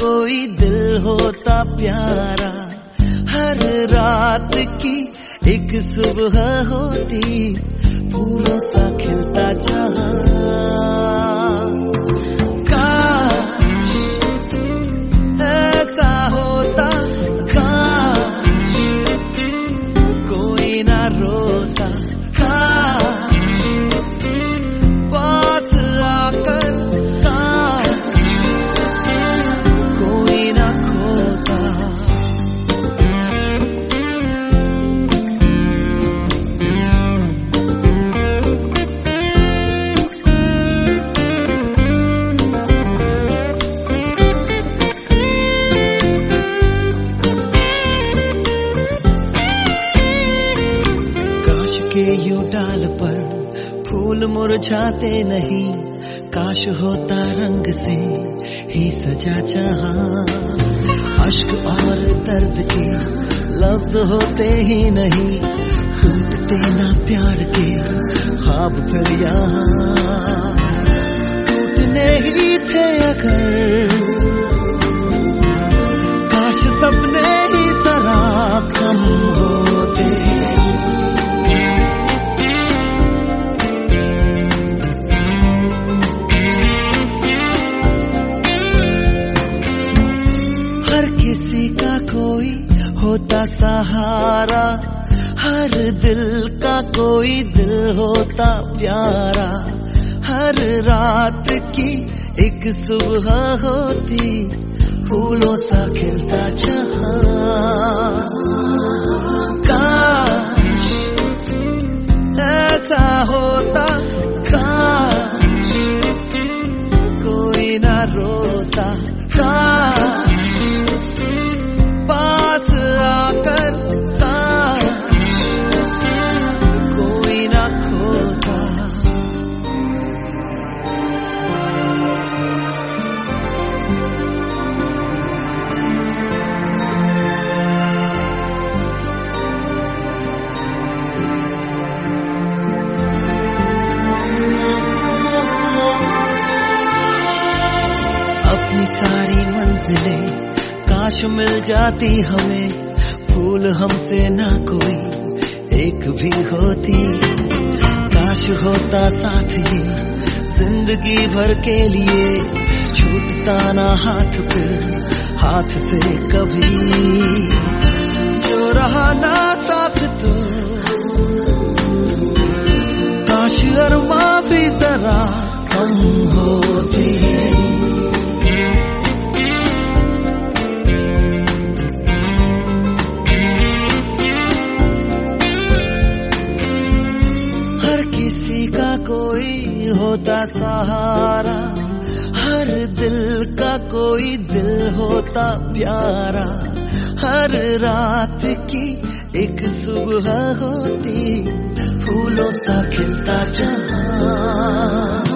कोई दिल होता प्यारा, हर रात की एक सुबह होती, फूलों सा खिलता जहां। काश ऐसा होता, काश कोई ना रोता, काश पास आकर काश कोई ना खोता। के यूं डाल पर फूल मुरझाते नहीं, काश होता रंग से ही सजा जहां। अश्क और दर्द के लफ्ज होते ही नहीं, टूटते ना प्यार के ख्वाब फिर यहाँ। टूटने ही थे अगर काश सपने ही जरा कम होते। हर किसी का कोई होता सहारा, हर दिल का कोई दिल होता प्यारा, हर रात की एक सुबह होती, फूलों सा खिलता जहां। काश ऐसा होता, काश कोई ना रोता, काश पास आकर काश कोई ना खोता। अपनी सारी मंजिलें काश मिल जाती हमें, फूल हमसे ना कोई एक भी होती। काश होता साथ ये जिंदगी भर के लिए, छूटता ना हाथ पे हाथ से कभी। जो रहा ना साथ तो काश अरमा भी जरा कम होती। कोई होता सहारा, हर दिल का कोई दिल होता प्यारा, हर रात की एक सुबह होती, फूलों सा खिलता जहां।